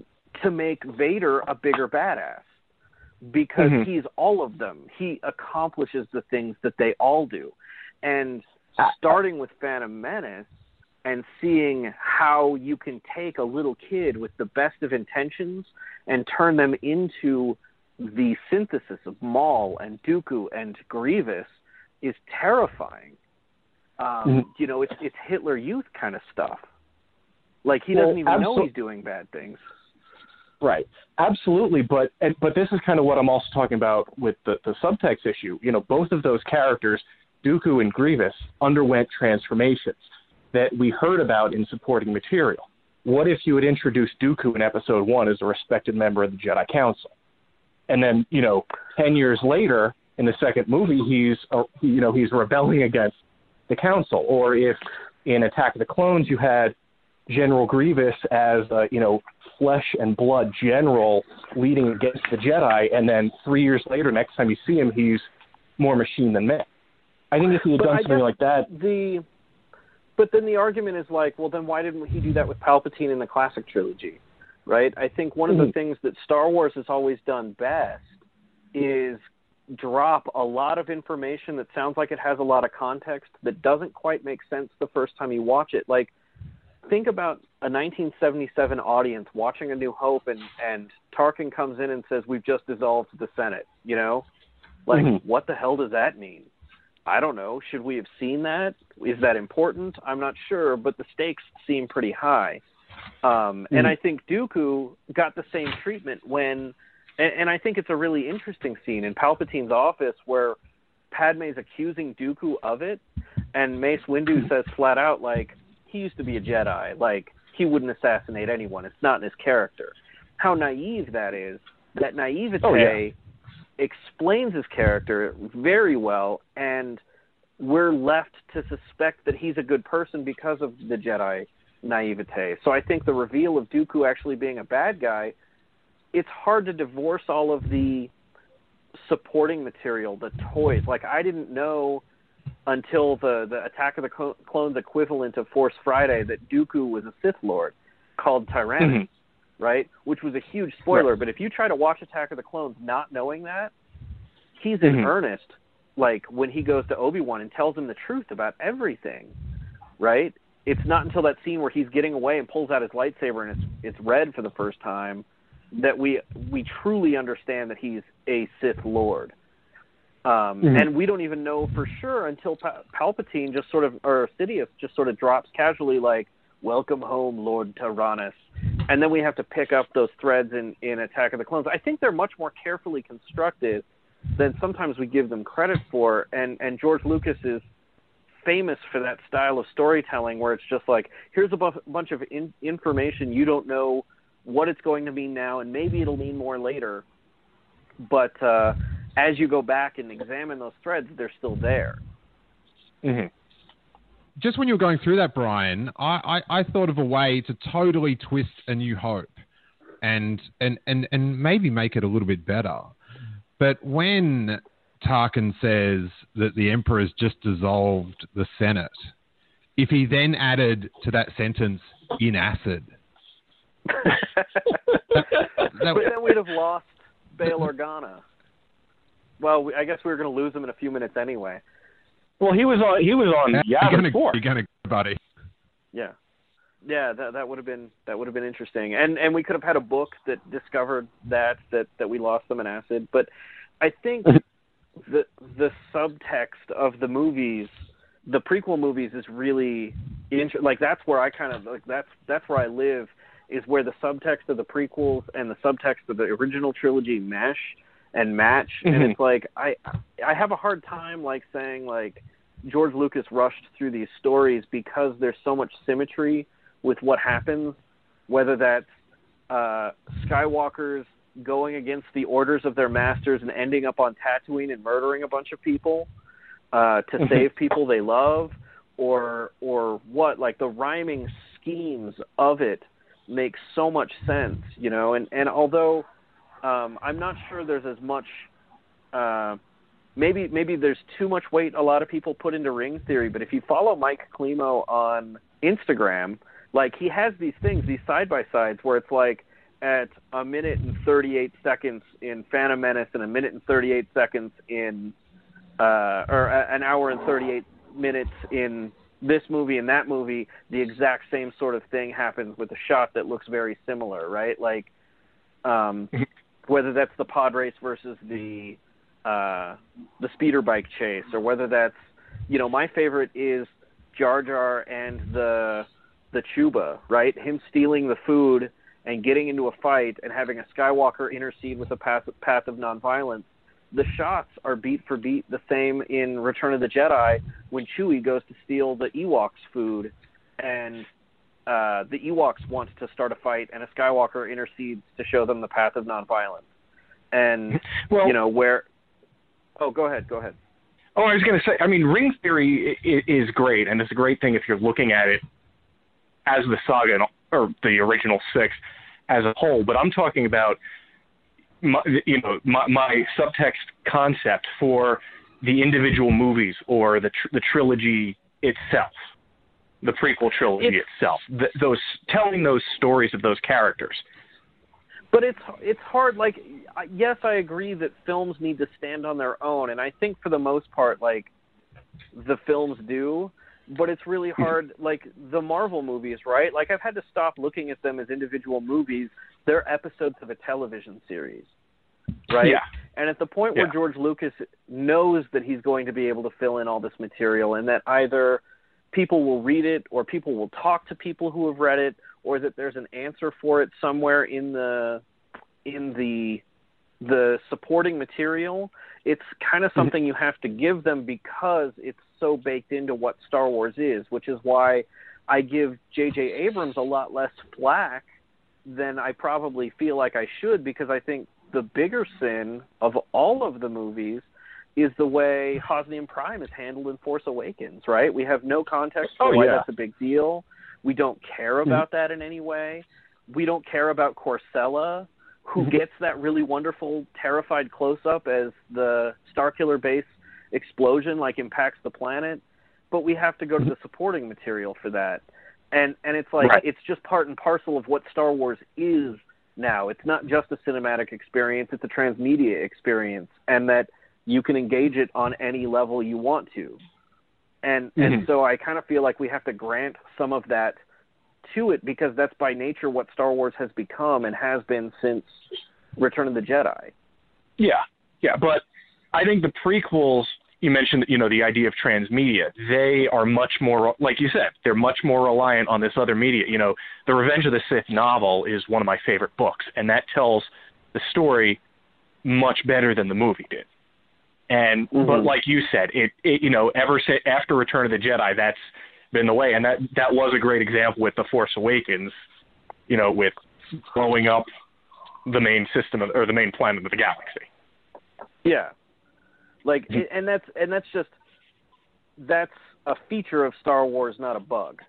to make Vader a bigger badass. Because mm-hmm. he's all of them. He accomplishes the things that they all do. And starting with Phantom Menace and seeing how you can take a little kid with the best of intentions and turn them into the synthesis of Maul and Dooku and Grievous is terrifying. Um, mm-hmm. You know, it's it's Hitler Youth kind of stuff. Like, he doesn't well, even absolutely. know he's doing bad things. Right. Absolutely. But but this is kind of what I'm also talking about with the, the subtext issue. You know, both of those characters, Dooku and Grievous, underwent transformations that we heard about in supporting material. What if you had introduced Dooku in episode one as a respected member of the Jedi Council? And then, you know, ten years later in the second movie, he's, uh, you know, he's rebelling against the Council. Or if in Attack of the Clones you had General Grievous as, uh, you know, flesh and blood general leading against the Jedi, and then three years later, next time you see him, he's more machine than man. I think if he had but done I something like that... The, but then the argument is like, well, then why didn't he do that with Palpatine in the classic trilogy, right? I think one mm-hmm. of the things that Star Wars has always done best is drop a lot of information that sounds like it has a lot of context that doesn't quite make sense the first time you watch it. Like, think about a nineteen seventy-seven audience watching A New Hope, and, and Tarkin comes in and says, we've just dissolved the Senate, you know? Like, mm-hmm. what the hell does that mean? I don't know. Should we have seen that? Is that important? I'm not sure, but the stakes seem pretty high. Um, mm-hmm. And I think Dooku got the same treatment when, and, and I think it's a really interesting scene in Palpatine's office where Padme's accusing Dooku of it, and Mace Windu says flat out, like, he used to be a Jedi. Like, he wouldn't assassinate anyone. It's not in his character. How naive that is, that naivete oh, yeah. explains his character very well, and we're left to suspect that he's a good person because of the Jedi naivete. So I think the reveal of Dooku actually being a bad guy, it's hard to divorce all of the supporting material, the toys. Like, I didn't know until the, the Attack of the Clones equivalent of Force Friday that Dooku was a Sith Lord called Tyrannus, mm-hmm. right? Which was a huge spoiler. Right. But if you try to watch Attack of the Clones not knowing that, he's in mm-hmm. earnest, like, when he goes to Obi-Wan and tells him the truth about everything, right? It's not until that scene where he's getting away and pulls out his lightsaber and it's it's red for the first time that we we truly understand that he's a Sith Lord. Um, mm-hmm. And we don't even know for sure until pa- Palpatine just sort of, or Sidious just sort of drops casually like, "Welcome home, Lord Tyrannus." And then we have to pick up those threads in, in Attack of the Clones. I think they're much more carefully constructed than sometimes we give them credit for. And, and George Lucas is famous for that style of storytelling where it's just like, here's a bu- bunch of in- information. You don't know what it's going to mean now, and maybe it'll mean more later. But uh, as you go back and examine those threads, they're still there. Mm-hmm. Just when you were going through that, Brian, I, I, I thought of a way to totally twist A New Hope and, and, and, and maybe make it a little bit better. But when Tarkin says that the Emperor's just dissolved the Senate, if he then added to that sentence, "in acid," that, that, but then we'd have lost Bail Organa. Well, we, I guess we were going to lose him in a few minutes anyway. Well, he was on. He was on. Yeah, you're gonna, you're gonna, buddy. Yeah, yeah. That that would have been that would have been interesting, and and we could have had a book that discovered that that that we lost them in acid. But I think the the subtext of the movies, the prequel movies, is really inter- like that's where I kind of like that's that's where I live, is where the subtext of the prequels and the subtext of the original trilogy mesh and match. Mm-hmm. And it's like I I have a hard time like saying like George Lucas rushed through these stories because there's so much symmetry with what happens, whether that's uh, Skywalker's going against the orders of their masters and ending up on Tatooine and murdering a bunch of people uh, to Mm-hmm. save people they love, or or what, like the rhyming schemes of it make so much sense, you know, and, and although Um, I'm not sure there's as much. Uh, maybe maybe there's too much weight a lot of people put into ring theory. But if you follow Mike Climo on Instagram, like he has these things, these side by sides, where it's like at a minute and thirty-eight seconds in Phantom Menace and a minute and thirty-eight seconds in, uh, or an hour and thirty-eight minutes in this movie and that movie, the exact same sort of thing happens with a shot that looks very similar, right? Like. Um, whether that's the pod race versus the uh, the speeder bike chase, or whether that's, you know, my favorite is Jar Jar and the the Chuba, right? Him stealing the food and getting into a fight and having a Skywalker intercede with a path, path of nonviolence. The shots are beat for beat the same in Return of the Jedi when Chewie goes to steal the Ewoks' food and Uh, the Ewoks want to start a fight, and a Skywalker intercedes to show them the path of nonviolence. And, well, you know, where... Oh, go ahead, go ahead. Oh, I was going to say, I mean, ring theory is, is great, and it's a great thing if you're looking at it as the saga, or the original six as a whole, but I'm talking about, my, you know, my, my subtext concept for the individual movies or the tr- the trilogy itself. The prequel trilogy it's, itself, the, those telling those stories of those characters. But it's it's hard. Like, yes, I agree that films need to stand on their own, and I think for the most part, like, the films do. But it's really hard. Like the Marvel movies, right? Like I've had to stop looking at them as individual movies. They're episodes of a television series, right? Yeah. And at the point where yeah. George Lucas knows that he's going to be able to fill in all this material, and that either people will read it, or people will talk to people who have read it, or that there's an answer for it somewhere in the in the the supporting material. It's kind of something you have to give them because it's so baked into what Star Wars is, which is why I give J J Abrams a lot less flack than I probably feel like I should, because I think the bigger sin of all of the movies is the way Hosnian Prime is handled in Force Awakens, right? We have no context for oh, why yeah. that's a big deal. We don't care about mm-hmm. that in any way. We don't care about Corsella, who mm-hmm. gets that really wonderful, terrified close-up as the Starkiller base explosion, like, impacts the planet. But we have to go to the supporting material for that. And and it's like, right. it's just part and parcel of what Star Wars is now. It's not just a cinematic experience, it's a transmedia experience, and that you can engage it on any level you want to. And mm-hmm. and so I kind of feel like we have to grant some of that to it, because that's by nature what Star Wars has become and has been since Return of the Jedi. Yeah, yeah, but I think the prequels, you mentioned, you know, the idea of transmedia, they are much more, like you said, they're much more reliant on this other media. You know, the Revenge of the Sith novel is one of my favorite books, and that tells the story much better than the movie did. And mm-hmm. but like you said, it, it you know, ever since after Return of the Jedi, that's been the way, and that that was a great example with The Force Awakens, you know, with blowing up the main system of, or the main planet of the galaxy. Yeah, like, mm-hmm. and that's and that's just that's a feature of Star Wars, not a bug.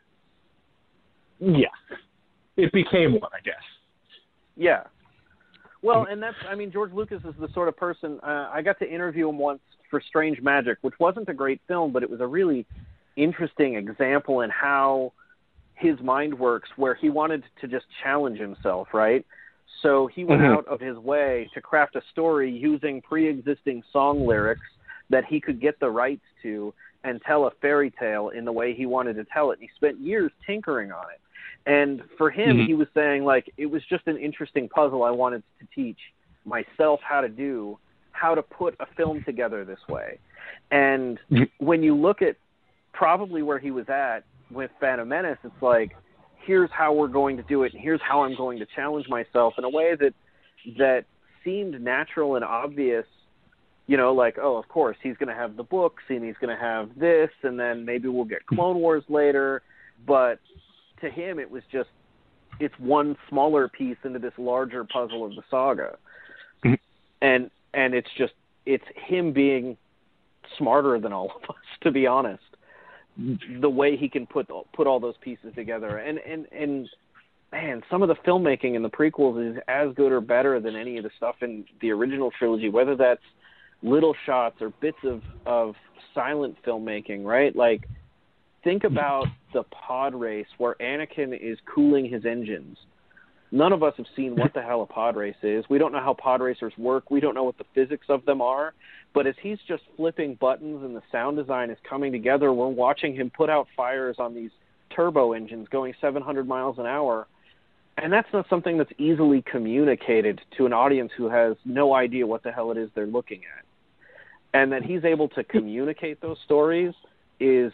Yeah, it became one, I guess. Yeah. Well, and that's, I mean, George Lucas is the sort of person, uh, I got to interview him once for Strange Magic, which wasn't a great film, but it was a really interesting example in how his mind works, where he wanted to just challenge himself, right? So he went mm-hmm. out of his way to craft a story using pre-existing song lyrics that he could get the rights to and tell a fairy tale in the way he wanted to tell it. He spent years tinkering on it. And for him, mm-hmm. he was saying, like, it was just an interesting puzzle I wanted to teach myself how to do, how to put a film together this way. And mm-hmm. when you look at probably where he was at with Phantom Menace, it's like, here's how we're going to do it, and here's how I'm going to challenge myself in a way that that seemed natural and obvious. You know, like, oh, of course, he's going to have the books, and he's going to have this, and then maybe we'll get Clone Wars later. But to him, it was just, it's one smaller piece into this larger puzzle of the saga. Mm-hmm. And and it's just, it's him being smarter than all of us, to be honest. The way he can put put all those pieces together. And, and, and man, some of the filmmaking in the prequels is as good or better than any of the stuff in the original trilogy, whether that's little shots or bits of, of silent filmmaking, right? Like, think about the pod race where Anakin is cooling his engines. None of us have seen what the hell a pod race is. We don't know how pod racers work. We don't know what the physics of them are. But as he's just flipping buttons and the sound design is coming together, we're watching him put out fires on these turbo engines going seven hundred miles an hour. And that's not something that's easily communicated to an audience who has no idea what the hell it is they're looking at. And that he's able to communicate those stories is,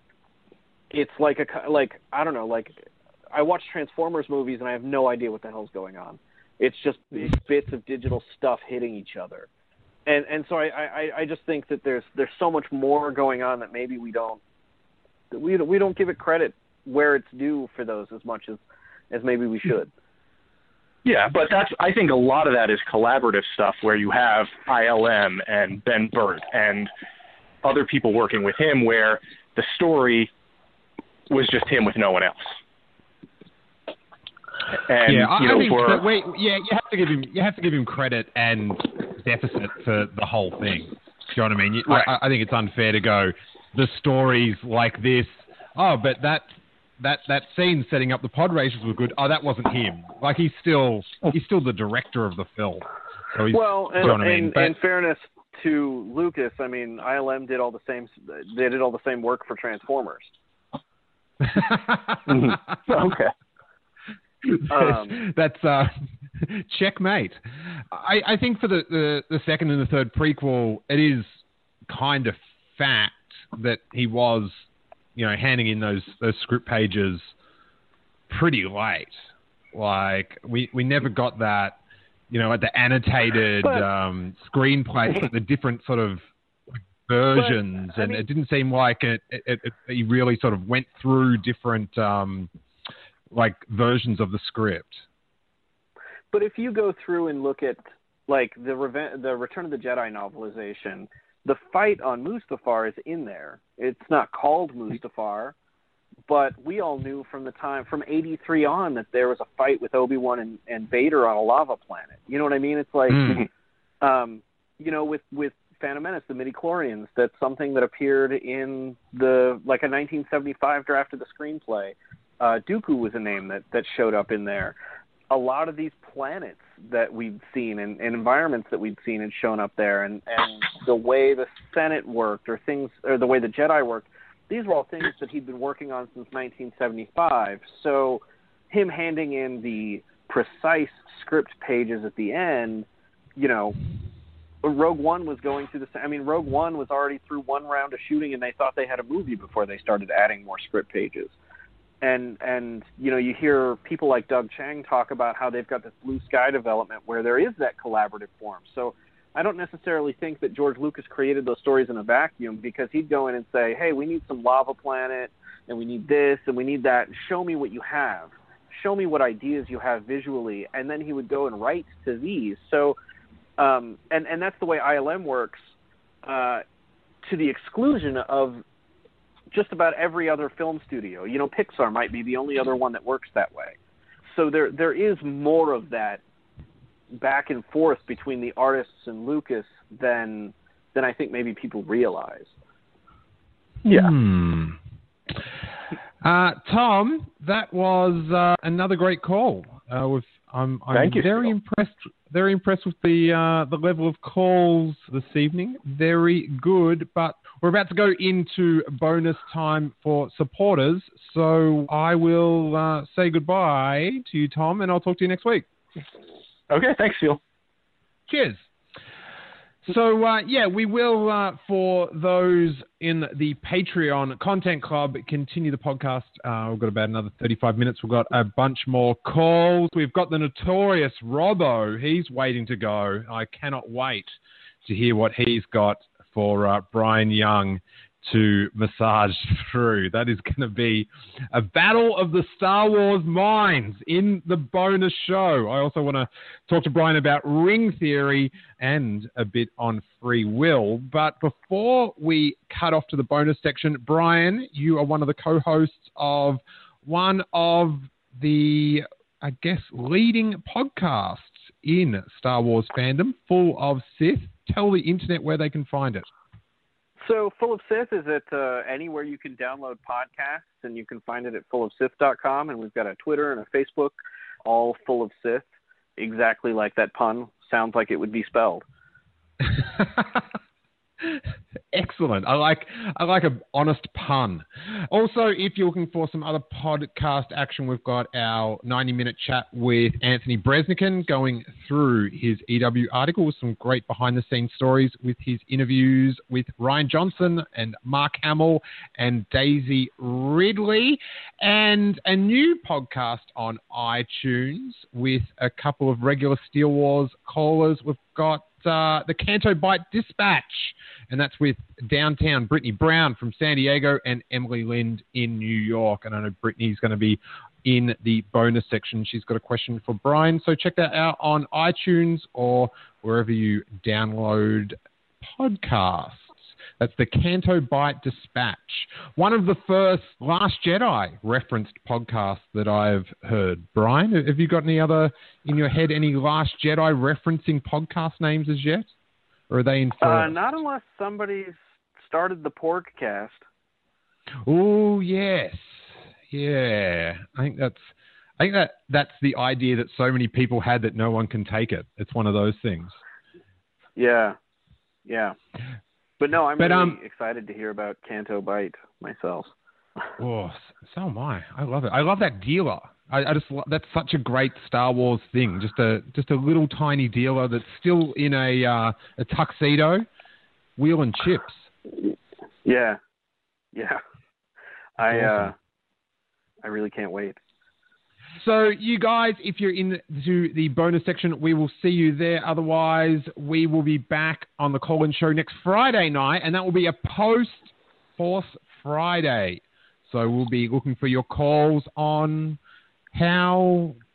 it's like a, like, I don't know, like, I watch Transformers movies and I have no idea what the hell's going on. It's just big bits of digital stuff hitting each other. And and so I, I, I just think that there's there's so much more going on that maybe we don't we don't, we don't give it credit where it's due for those as much as, as maybe we should. Yeah, but that's, I think a lot of that is collaborative stuff where you have I L M and Ben Burtt and other people working with him, where the story was just him with no one else. And, yeah, I, you know, I think for, that wait, yeah, you have to give him you have to give him credit and deficit for the whole thing. Do you know what I mean? Right. I, I think it's unfair to go the stories like this. Oh, but that that that scene setting up the pod races was good. Oh, that wasn't him. Like, he's still he's still the director of the film. So he's, well, and, you know what I mean? in, but, in fairness to Lucas, I mean, I L M did all the same. They did all the same work for Transformers. mm-hmm. Okay. Um, That's uh, checkmate. I, I think for the, the, the second and the third prequel, it is kind of fact that he was, you know, handing in those those script pages pretty late. Like, we, we never got that, you know, at the annotated but, um, screenplays, the different sort of versions, but, and mean, it didn't seem like it, it, it, it. He really sort of went through different. Um, like versions of the script. But if you go through and look at like the Reven- the Return of the Jedi novelization, the fight on Mustafar is in there. It's not called Mustafar, but we all knew from the time, from eighty-three on, that there was a fight with Obi-Wan and, and Vader on a lava planet. You know what I mean? It's like, mm. um, you know, with, with Phantom Menace, the midichlorians, that's something that appeared in the, like a nineteen seventy-five draft of the screenplay. Uh, Dooku was a name that, that showed up in there. A lot of these planets that we've seen and, and environments that we've seen had shown up there, and, and the way the Senate worked, or things, or the way the Jedi worked, these were all things that he'd been working on since nineteen seventy-five. So him handing in the precise script pages at the end, you know, Rogue One was going through the, I mean, Rogue One was already through one round of shooting, and they thought they had a movie before they started adding more script pages. And, and you know, you hear people like Doug Chang talk about how they've got this Blue Sky development where there is that collaborative form. So I don't necessarily think that George Lucas created those stories in a vacuum, because he'd go in and say, hey, we need some lava planet, and we need this, and we need that. Show me what you have. Show me what ideas you have visually. And then he would go and write to these. So, um, and, and that's the way I L M works, uh, to the exclusion of just about every other film studio. You know, Pixar might be the only other one that works that way. So there there is more of that back and forth between the artists and Lucas than than I think maybe people realize. Yeah. Hmm. Uh, Tom, that was uh, another great call. Uh, with I'm, I'm Thank you, very Phil. impressed. Very impressed with the uh, the level of calls this evening. Very good, but we're about to go into bonus time for supporters. So I will uh, say goodbye to you, Tom, and I'll talk to you next week. Okay, thanks, Phil. Cheers. So, uh, yeah, we will, uh, for those in the Patreon Content Club, continue the podcast. Uh, we've got about another thirty-five minutes. We've got a bunch more calls. We've got the notorious Robbo. He's waiting to go. I cannot wait to hear what he's got for uh, Brian Young to massage through. That is going to be a battle of the Star Wars minds in the bonus show. I also want to talk to Brian about ring theory and a bit on free will. But before we cut off to the bonus section, Brian, you are one of the co-hosts of one of the, I guess, leading podcasts in Star Wars fandom, Full of Sith. Tell the internet where they can find it. So Full of Sith is at uh, anywhere you can download podcasts, and you can find it at full of sith dot com, and we've got a Twitter and a Facebook, all Full of Sith, exactly like that pun sounds like it would be spelled. Excellent. I like I like an honest pun. Also, if you're looking for some other podcast action, we've got our ninety-minute chat with Anthony Bresnikan going through his E W article with some great behind-the-scenes stories with his interviews with Ryan Johnson and Mark Hamill and Daisy Ridley, and a new podcast on iTunes with a couple of regular Steel Wars callers. We've got Uh, the Canto Bite Dispatch, and that's with Downtown Brittany Brown from San Diego and Emily Lind in New York. And I know Brittany's going to be in the bonus section. She's got a question for Brian, so check that out on iTunes or wherever you download podcasts. That's the Canto Bite Dispatch. One of the first Last Jedi referenced podcasts that I've heard. Brian, have you got any other in your head, any Last Jedi referencing podcast names as yet? Or are they in first? Uh, not unless somebody's started the Porkcast. Oh, yes. Yeah. I think that's I think that that's the idea that so many people had that no one can take it. It's one of those things. Yeah. Yeah. But no, I'm but, really um, excited to hear about Canto Bite myself. Oh, so am I. I love it. I love that dealer. I, I just that's such a great Star Wars thing. Just a just a little tiny dealer that's still in a uh, a tuxedo, wheel and chips. Yeah, yeah. I awesome. uh, I really can't wait. So you guys, if you're into the bonus section, we will see you there. Otherwise, we will be back on the call-in show next Friday night, and that will be a post-Force Friday. So we'll be looking for your calls on how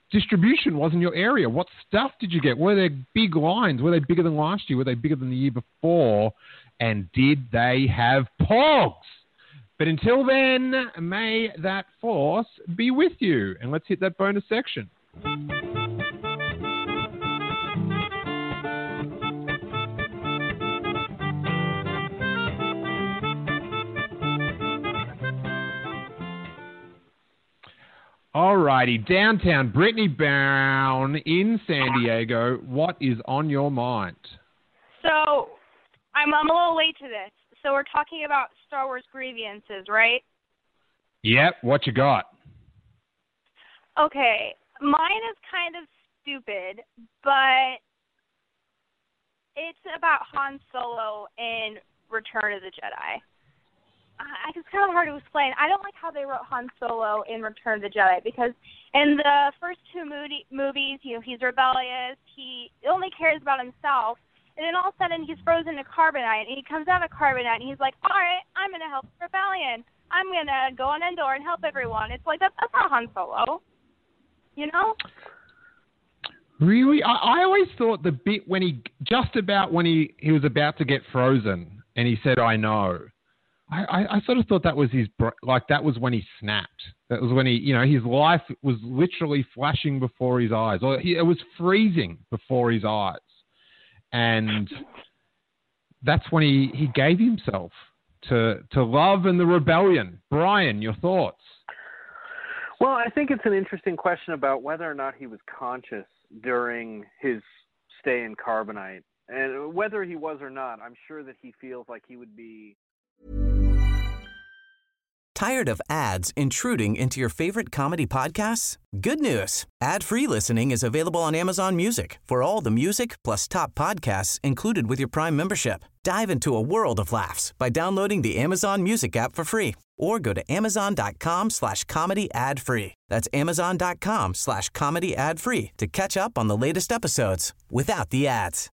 distribution was in your area. What stuff did you get? Were there big lines? Were they bigger than last year? Were they bigger than the year before? And did they have pogs? But until then, may that force be with you. And let's hit that bonus section. Alrighty, downtown Brittany Brown in San Diego. What is on your mind? So, I'm, I'm a little late to this. So we're talking about Star Wars grievances, right? Yep. What you got? Okay, mine is kind of stupid, but it's about Han Solo in Return of the Jedi. I, it's kind of hard to explain. I don't like how they wrote Han Solo in Return of the Jedi because in the first two movie, movies, you know, he's rebellious. He only cares about himself. And then all of a sudden he's frozen to carbonite, and he comes out of carbonite, and he's like, all right, I'm going to help the rebellion. I'm going to go on Endor and help everyone. It's like, that, that's not Han Solo. You know? Really? I, I always thought the bit when he, just about when he, he was about to get frozen, and he said, I know. I, I, I sort of thought that was his, like that was when he snapped. That was when he, you know, his life was literally flashing before his eyes. Or he, it was freezing before his eyes. And that's when he, he gave himself to to love and the rebellion. Brian, your thoughts? Well, I think it's an interesting question about whether or not he was conscious during his stay in Carbonite. And whether he was or not, I'm sure that he feels like he would be... Tired of ads intruding into your favorite comedy podcasts? Good news. Ad-free listening is available on Amazon Music for all the music plus top podcasts included with your Prime membership. Dive into a world of laughs by downloading the Amazon Music app for free or go to amazon.com slash comedy ad free. That's amazon.com slash comedy ad free to catch up on the latest episodes without the ads.